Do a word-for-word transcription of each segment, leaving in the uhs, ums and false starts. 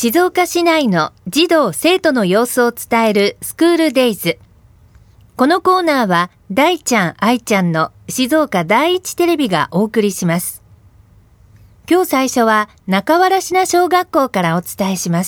静岡市内の児童生徒の様子を伝えるスクールデイズ。このコーナーは大ちゃん愛ちゃんの静岡第一テレビがお送りします。今日最初は中原品小学校からお伝えします。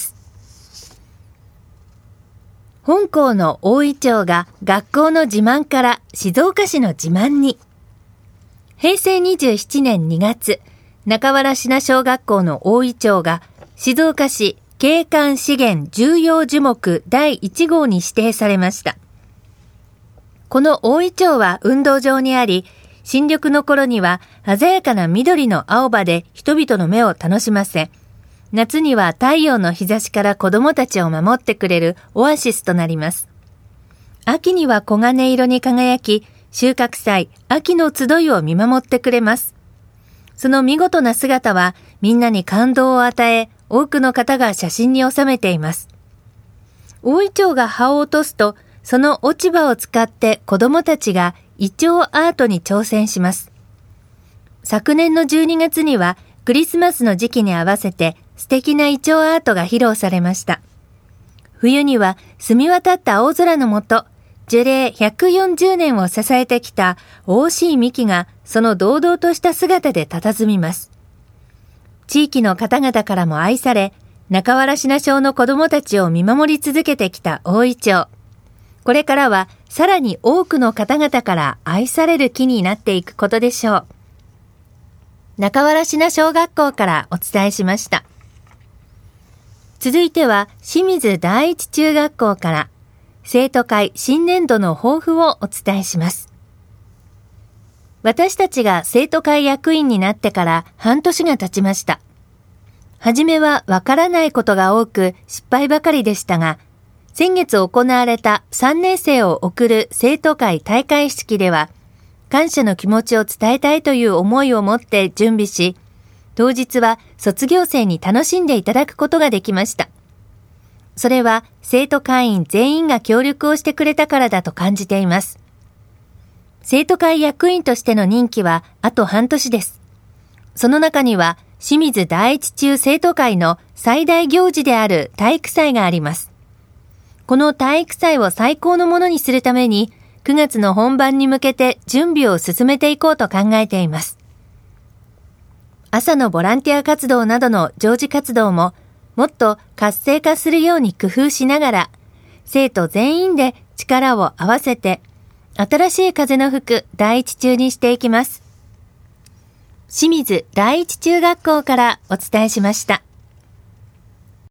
本校の大井町が学校の自慢から静岡市の自慢に。へいせいにじゅうななねんにがつ、中原品小学校の大井町が静岡市景観資源重要樹木だいいちごうに指定されました。この大井町は運動場にあり、新緑の頃には鮮やかな緑の青葉で人々の目を楽しませ、夏には太陽の日差しから子どもたちを守ってくれるオアシスとなります。秋には黄金色に輝き、収穫祭、秋の集いを見守ってくれます。その見事な姿はみんなに感動を与え、多くの方が写真に収めています。大井町が葉を落とすと、その落ち葉を使って子どもたちがイチョウアートに挑戦します。昨年のじゅうにがつにはクリスマスの時期に合わせて素敵なイチョウアートが披露されました。冬には澄み渡った青空の下、樹齢ひゃくよんじゅうねんを支えてきた大しい幹がその堂々とした姿で佇みます。地域の方々からも愛され、中原品小の子どもたちを見守り続けてきた大井町。これからはさらに多くの方々から愛される木になっていくことでしょう。中原品小学校からお伝えしました。続いては清水第一中学校から生徒会新年度の抱負をお伝えします。私たちが生徒会役員になってから半年が経ちました。はじめはわからないことが多く失敗ばかりでしたが、先月行われたさんねんせいを送る生徒会大会式では、感謝の気持ちを伝えたいという思いを持って準備し、当日は卒業生に楽しんでいただくことができました。それは生徒会員全員が協力をしてくれたからだと感じています。生徒会役員としての任期はあと半年です。その中には清水第一中生徒会の最大行事である体育祭があります。この体育祭を最高のものにするために、くがつの本番に向けて準備を進めていこうと考えています。朝のボランティア活動などの常時活動も、もっと活性化するように工夫しながら、生徒全員で力を合わせて、新しい風の吹く第一中にしていきます。清水第一中学校からお伝えしました。